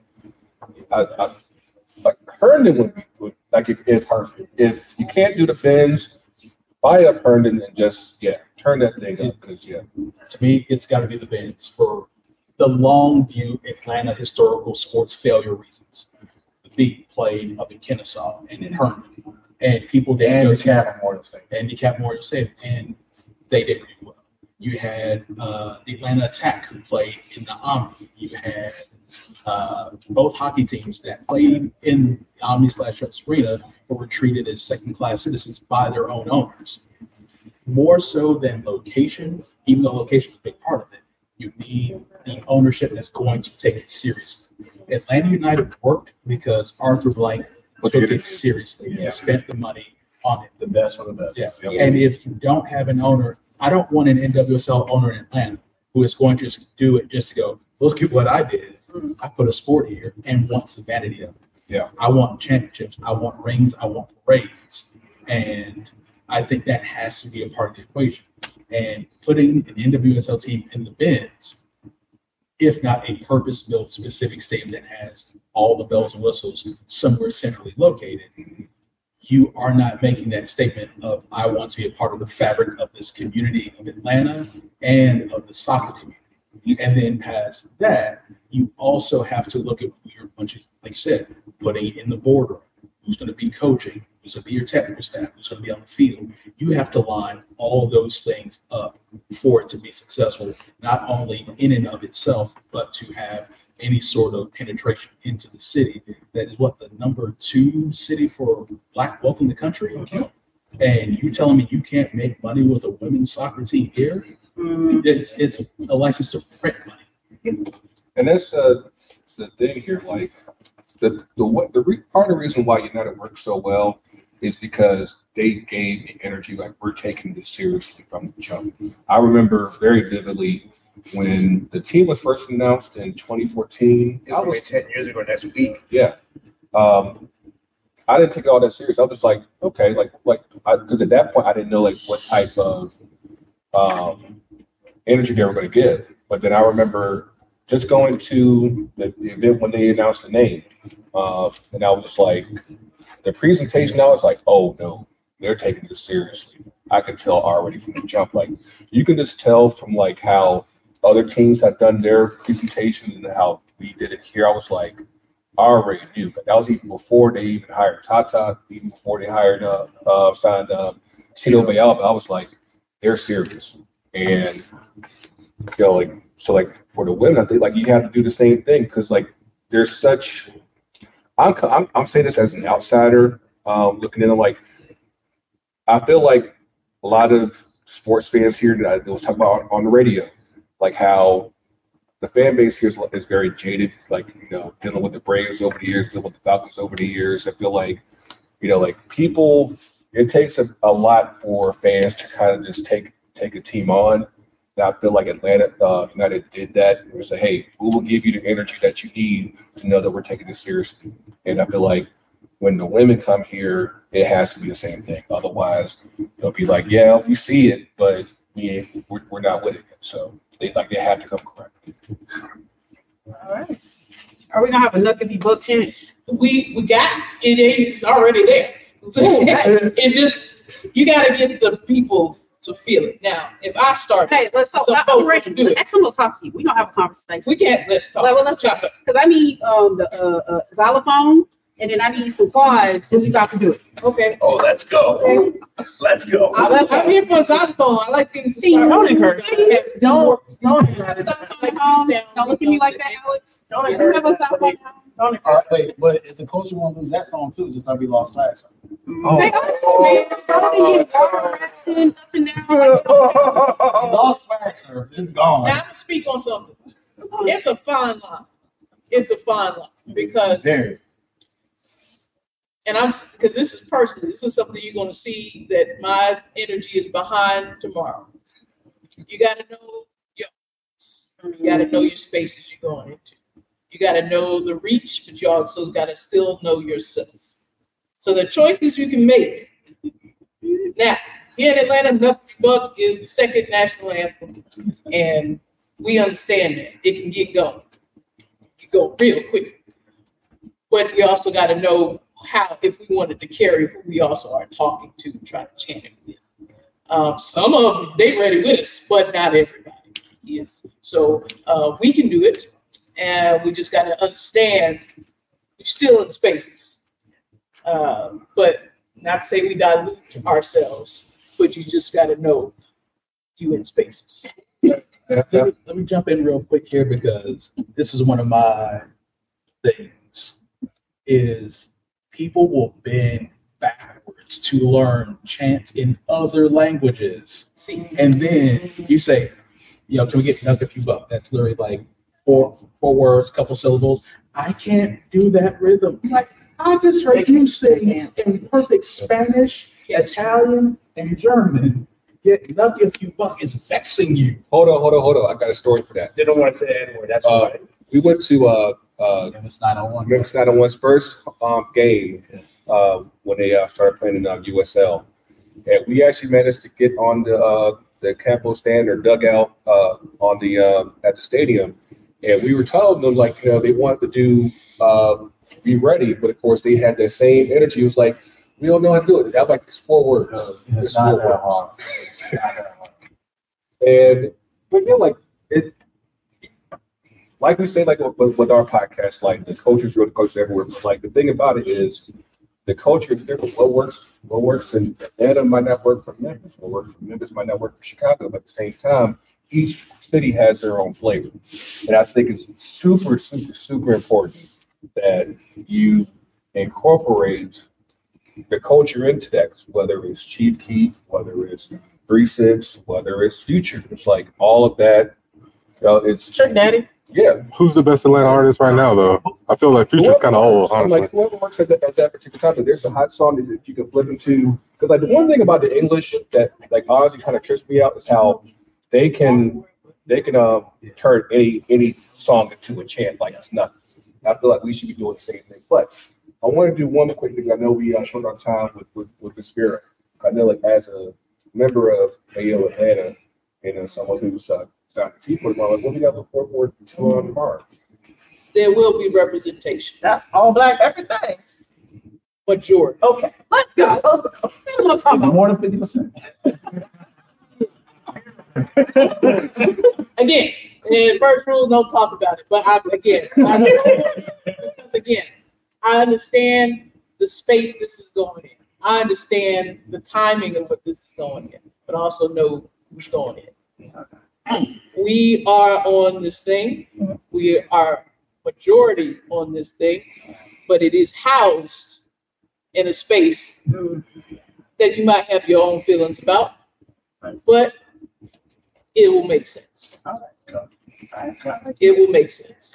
I like Herndon would be good. Like if you can't do the Benz, buy up Herndon and just turn that thing up because To me, it's got to be the Benz for the long view Atlanta historical sports failure reasons. The Beat played up in Kennesaw and in Herndon, and people didn't go to DeKalb Memorial Stadium. and DeKalb Memorial Stadium, and they didn't do well. You had the Atlanta Attack who played in the Omni. You had both hockey teams that played in Omni/Arena but were treated as second-class citizens by their own owners. more so than location, even though location is a big part of it, you need the ownership that's going to take it seriously. Atlanta United worked because Arthur Blank took it seriously and spent the money on it. The best for the best. Yeah. And if you don't have an owner, I don't want an NWSL owner in Atlanta who is going to just do it just to go, look at what I did. I put a sport here and wants the vanity of it. Yeah. I want championships. I want rings. I want parades. And I think that has to be a part of the equation. And putting an NWSL team in the bins, if not a purpose-built specific stadium that has all the bells and whistles somewhere centrally located, you are not making that statement of, I want to be a part of the fabric of this community of Atlanta and of the soccer community. And then past that, you also have to look at who you're, like you said, putting in the boardroom, who's going to be coaching, who's going to be your technical staff, who's going to be on the field. You have to line all those things up for it to be successful, not only in and of itself, but to have any sort of penetration into the city. That is what, the number 2 city for Black wealth in the country? And you telling me you can't make money with a women's soccer team here? It's a license to print money. And that's the thing here. Like part of the reason why United works so well is because they gave the energy, like, we're taking this seriously from the jump. I remember very vividly when the team was first announced in 2014. It's only 10 years ago next week. Yeah. I didn't take it all that serious. I was just like, okay, because at that point I didn't know like what type of energy they were going to give. But then I remember just going to the event when they announced the name, and I was just like, the presentation. I was like, oh no, they're taking this seriously. I could tell already from the jump. Like, you can just tell from like how other teams had done their presentation and how we did it here. I was like, I already knew. But that was even before they even hired Tata, even before they signed Tito Villalba. I was like, they're serious. And like for the women, I think like you have to do the same thing, because like there's such. I'm saying this as an outsider, looking in. Like, I feel like a lot of sports fans here that I was talking about on the radio, like how the fan base here is very jaded, like, dealing with the Braves over the years, dealing with the Falcons over the years. I feel like, like people, it takes a lot for fans to kind of just take a team on. And I feel like Atlanta United did that. And we say, hey, we will give you the energy that you need to know that we're taking this seriously. And I feel like when the women come here, it has to be the same thing. Otherwise, they'll be like, yeah, we see it, but we're not with it. So they have to come correct. All right. Are we gonna have a Nuck if you book chant? We got it. It's already there. So it's just, you got to get the people to feel it. Now, if I start, Hey, I'm ready to do it. Actually, we'll talk to you. We're gonna have a conversation. we can't. Let's talk. Well, let's talk, because I need the xylophone, and then I need some cards, because we about to do it. Okay. Oh, let's go. Okay. Let's go. I'm here for a xylophone. I like things to See, start. don't encourage. Don't encourage. Don't look at me like that, Alex. Don't You have a xylophone. Don't All right, wait, but is the coach want to lose that song too? Just like we lost tracks. Oh. Hey, man. Don't get up and down. Lost swag, sir. It's gone. Now I'm gonna speak on something. It's a fine line. It's a fine line because, Very. and because this is personal. This is something you're gonna see that my energy is behind tomorrow. You gotta know you gotta know your spaces you're going into. You gotta know the reach, but you also gotta still know yourself. So the choices you can make. Now, here in Atlanta, Nuck Buck is the second national anthem, and we understand that it can get going. It can go real quick. But we also got to know how, if we wanted to carry who we also are talking to and trying to chant it with. Some of them, they ready with us, but not everybody is. So we can do it, and we just got to understand we're still in spaces. But not to say we dilute ourselves, but you just got to know you in spaces. Let me jump in real quick here, because this is one of my things, is people will bend backwards to learn chant in other languages. And then you say, can we get Nuck if you buck? That's literally like four words, couple syllables. I can't do that rhythm. Like, I just heard you sing in perfect Spanish, Italian, and German. Yet Nuck if you buck is vexing you. Hold on. I got a story for that. They don't want to say that anymore. That's why. We went to Memphis 901. Memphis 901's first game when they started playing in USL, and we actually managed to get on the capo stand or dugout on the at the stadium, and we were telling them they wanted to do be ready, but of course they had that same energy. It was like, we don't know how to do it. That it's 4 words. It's not that hard. And but it. Like we say, with our podcast, the culture's real, the culture's everywhere. But the thing about it is, the culture is different. What works in Atlanta might not work for Memphis. What works for Memphis might not work for Chicago. But at the same time, each city has their own flavor, and I think it's super, super, super important that you incorporate the culture into that. Whether it's Chief Keef, whether it's 3-6, whether it's Future, it's all of that. It's Trick Daddy. Yeah. Who's the best Atlanta artist right now, though? I feel like Future's kind of old, honestly. Whoever works at that particular time, there's a hot song that you can flip into. Because the one thing about the English that honestly kind of trips me out is how they can turn any song into a chant like it's nothing. I feel like we should be doing the same thing. But I want to do one more quick thing. I know we short on time with the spirit. I know as a member of AO Atlanta and someone who's Dr. T put what we got to look forward to tomorrow. There will be representation. That's all black everything. Majority. Okay, let's go. It's more than 50%. Again, and first rule, don't talk about it. But I understand the space this is going in. I understand the timing of what this is going in, but I also know who's going in. We are on this thing. We are majority on this thing, but it is housed in a space that you might have your own feelings about, but it will make sense. It will make sense.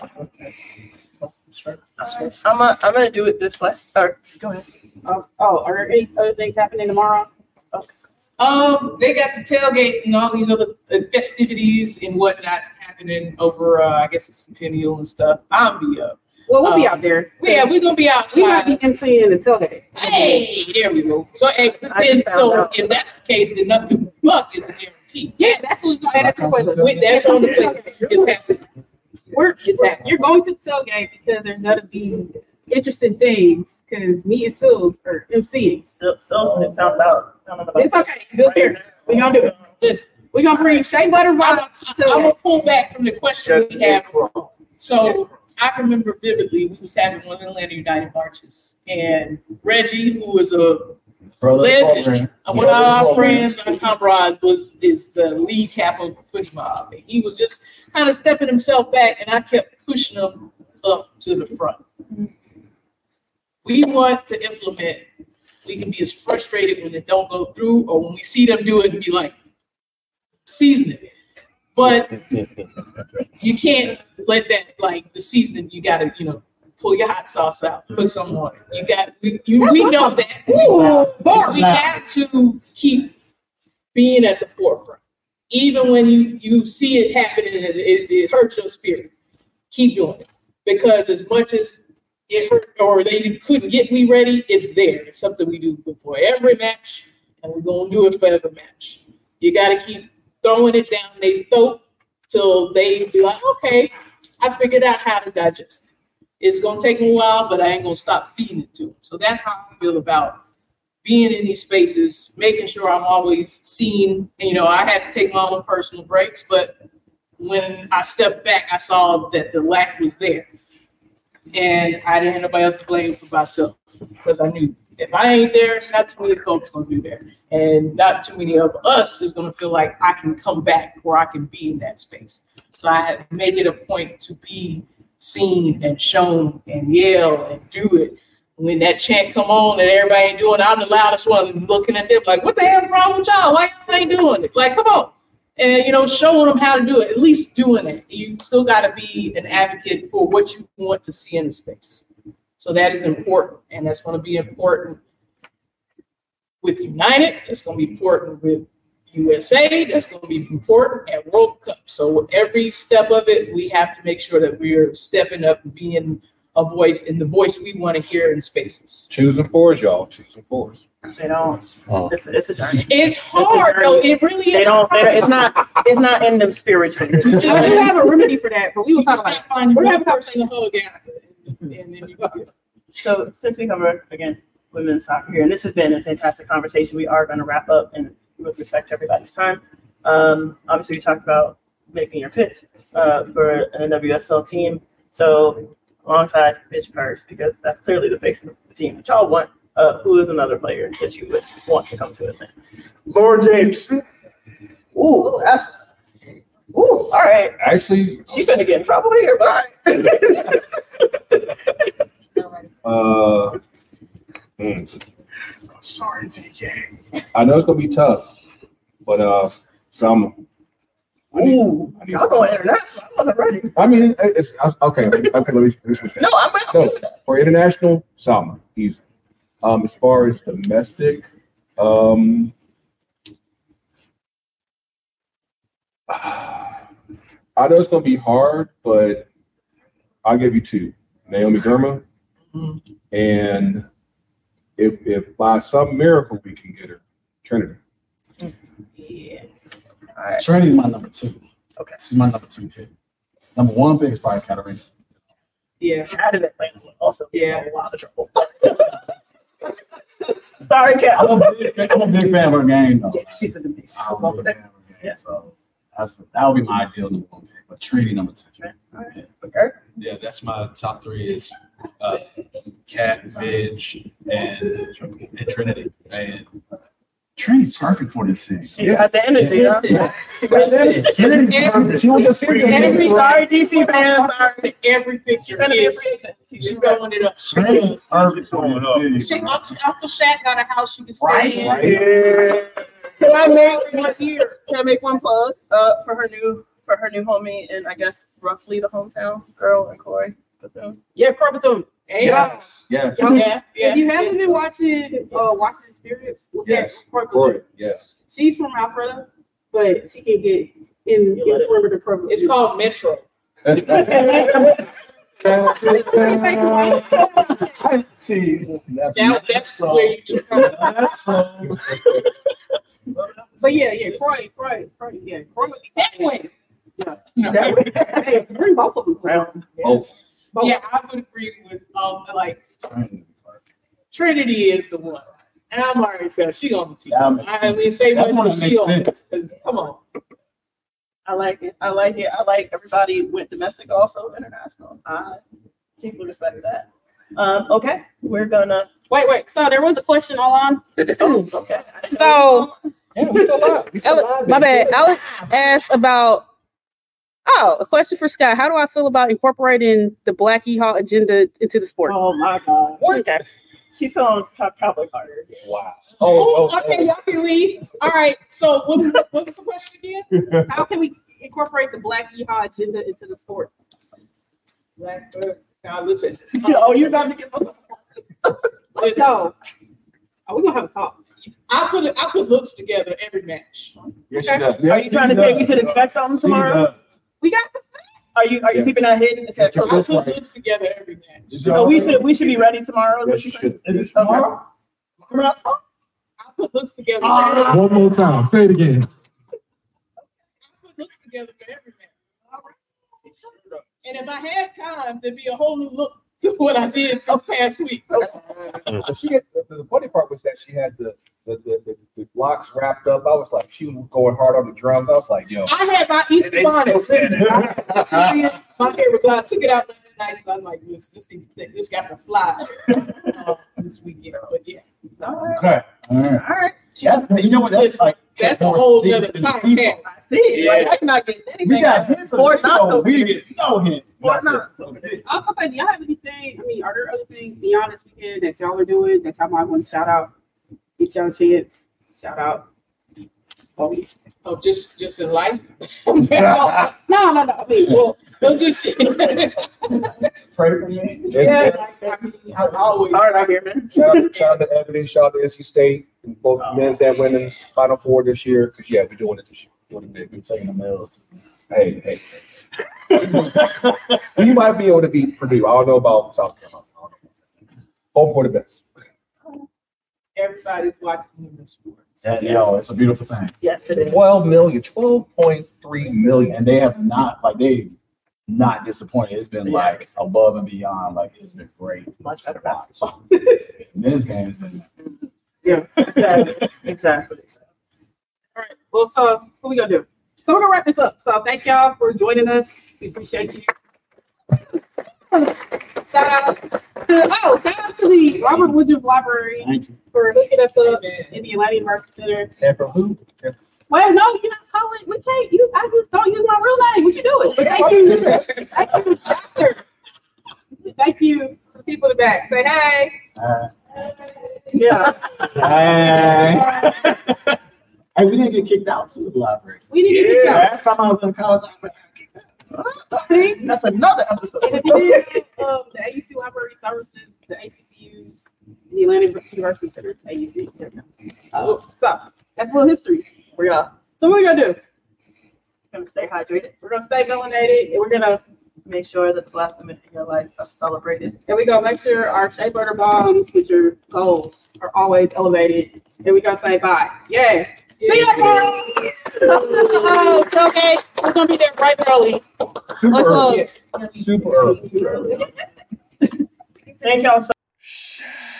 I'm gonna do it this way. Or go ahead. Are there any other things happening tomorrow? They got the tailgate and all these other festivities and whatnot happening over, I guess it's Centennial and stuff. I'll be up. Well, we'll be out there. Yeah, we're gonna be outside. We might be emceeing the tailgate. Hey, there we go. So, if that's the case, then nothing but is a guarantee. Yeah, that's what we're going to playlist. That's on the playlist. It's happening. You're going to the tailgate because there's going to be interesting things. Because me and Sills are emceeing. Sills found out. It's okay. We're here. We're gonna do it. Listen, we're gonna bring Shea Butter vibes. I'm gonna pull back from the question we have. So I remember vividly we was having one of the Atlanta United marches, and Reggie, who was a legend, one of our friends, our comrades, is the lead cap of the Footy Mob, and he was just kind of stepping himself back, and I kept pushing him up to the front. We want to implement. We can be as frustrated when it don't go through, or when we see them do it and be like, seasoning. But you can't let that, the seasoning, you got to, pull your hot sauce out, put some on it. We know that. We have to keep being at the forefront. Even when you see it happening and it hurts your spirit, keep doing it. Because as much as it hurt or they couldn't get me ready, it's there. It's something we do before every match, and we're going to do it for every match. You got to keep throwing it down their throat till they be like, okay, I figured out how to digest it. It's going to take me a while, but I ain't going to stop feeding it to them. So that's how I feel about being in these spaces, making sure I'm always seen. And, I had to take my own personal breaks, but when I stepped back, I saw that the lack was there. And I didn't have nobody else to blame for myself because I knew if I ain't there, not too many folks going to be there. And not too many of us is going to feel like I can come back or I can be in that space. So I had to make it a point to be seen and shown and yell and do it when that chant come on and everybody ain't doing, I'm the loudest one looking at them like, what the hell's wrong with y'all? Why y'all ain't doing it? Like, come on. And, showing them how to do it, at least doing it. You still got to be an advocate for what you want to see in the space. So that is important. And that's going to be important with United. It's going to be important with USA. That's going to be important at World Cup. So every step of it, we have to make sure that we're stepping up and being a voice in the voice we want to hear in spaces. Choosing fours, y'all. Choosing fours. They don't. It's a journey. It's hard, though. It really is. They don't. It's not in them spiritually. I do have a remedy for that, but we will talk about it. We're having a conversation. And then you go. So since we cover again women's soccer here, and this has been a fantastic conversation, we are going to wrap up and with respect to everybody's time. Obviously, we talked about making your pitch for an NWSL team. So alongside Mitch Purse, because that's clearly the face of the team that y'all want. Who is another player that you would want to come to Atlanta? Laura James. Ooh, all right. Actually, She's gonna get in trouble here, but all right. Sorry, TK. I know it's gonna be tough, but some. Ooh, y'all going international. I wasn't ready. I mean, it's okay. Okay, let me switch that. No, I'm ready. No, for international, Salma, easy. As far as domestic, I know it's gonna be hard, but I'll give you two: Naomi Girma, and if by some miracle we can get her, Trinity. Yeah. All right. Trinity's my number 2. Okay. She's my number 2 pick. Number 1 pick is probably Katarina. Yeah. How did Atlanta also get Yeah. in a lot of trouble? Sorry, Kat. I'm a big fan of her game, though. Yeah, she's a good piece. I'm a big fan of her game, so that would be my ideal number 1 pick. But Trinity number 2. All right. Okay. Yeah, that's my top 3 is Cat, Midge, and Trinity. And Trinity's perfect for this city. She got the energy. Huh? She got the energy. Trinity's perfect. She was just here. Sorry, DC fans. Sorry. Every picture She's gonna be a is free agent. she's throwing it up. Trinity's perfect for this city. Uncle Shaq got a house you can stay Right, in. right. Can I make one plug for her new homie and I guess roughly the hometown girl in Corey Bethune? Yeah, Corbin. Yes. Yes. Yeah. If you haven't been watching Washington Spirit, look Yes. at Corbin. Corey. Yes. She's from Alpharetta, but she can get in perimeter program. It's called Metro. I see. That's where you can come. But yeah, Croy, yeah, Croy. That way. Hey, bring both of them around. Both. Yeah, I would agree with Trinity is the one. And I'm already saying she on the team. I mean, say what she on. Come on. I like it. I like everybody went domestic, also international. People respect that. Okay, we're gonna Wait. So there was a question online. okay. So Yeah, we still alive. my bad. Alex asked about. A question for Scott. How do I feel about incorporating the Black Yeehaw agenda into the sport? Oh my God. Okay. She's on Cowboy Carter. Wow. Okay, y'all can leave. All right. So what was the question again? How can we incorporate the Black Yeehaw agenda into the sport? Black folks. Now listen. Oh, you're about to get No. We're gonna have a talk. I put looks together every match. Yes, she does. Are you trying to take me to the next something tomorrow? We got Are you keeping that hidden? I put looks together every match. So we should be ready tomorrow. Is what you saying? Is it tomorrow? Coming up? I put looks together. One more time. Say it again. I put looks together for every match. And if I had time, there'd be a whole new look to what I did this past week. She had, the funny part was that she had the blocks wrapped up. I was like, she was going hard on the drums. I was like, yo. I had my Easter bonnet. My hair was out. I took it out last night. So I'm like, this got to fly this weekend. But yeah. All right. Okay. All right. All right. Yeah, you know what? That's like That's a more whole deep nother than the podcast. people. See, Yeah. like, I'm not getting anything. We got hints of Fort the Knox Tebow. over We here. get no hint. Fort Knox over there. I was gonna say, do y'all have anything? I mean, are there other things beyond this weekend that y'all are doing that y'all might want to shout out? Get y'all a chance. Shout out. Oh, yeah. Oh, just in life. No. I mean, well, Don't just. Pray for me. Yeah, I mean, I always. hard out here, man. Shout out to Ebony, shout out to NC State, both men's and women's Final Four this year. Because yeah, we're doing it this year. Doing it big. We're taking the mills. Hey. We might be able to beat Purdue. I don't know about South Carolina. I don't know. Hope for the best. Everybody's watching women's sports. Yo, it's a beautiful thing. Yes, it is. 12.3 million. And they have not not disappointed. It's been like above and beyond. Like it's been great. It's much better to watch. basketball. Men's game has been Exactly. all right. Well, so what we gonna do? So we're gonna wrap this up. So thank y'all for joining us. We appreciate you. Shout out to the Robert Woodruff Library Thank you. for hooking us up Amen. in the Atlanta University Center. And from who? Wait, no, you're not calling. We can't. I just don't use my real name. What you doing? But thank you, doctor. Thank you to the people in the back. Say hey. Yeah. Hey, we didn't get kicked out to the library. We need to get Last time I was in college, See? That's another episode. And if you did the AUC Library Services, the HBCUs, the Atlanta University Center, AUC. There we go. So that's a little history for y'all. So what are we gonna do? We're gonna stay hydrated. We're gonna stay melanated, and we're gonna Make sure that the Black women in your life are celebrated. and we gonna make sure our shea butter bombs, which are goals, are always elevated. And we gonna say bye. Yay. See you tomorrow. Tailgate. We're gonna be there right early. Super Let's early. Super early. Thank y'all so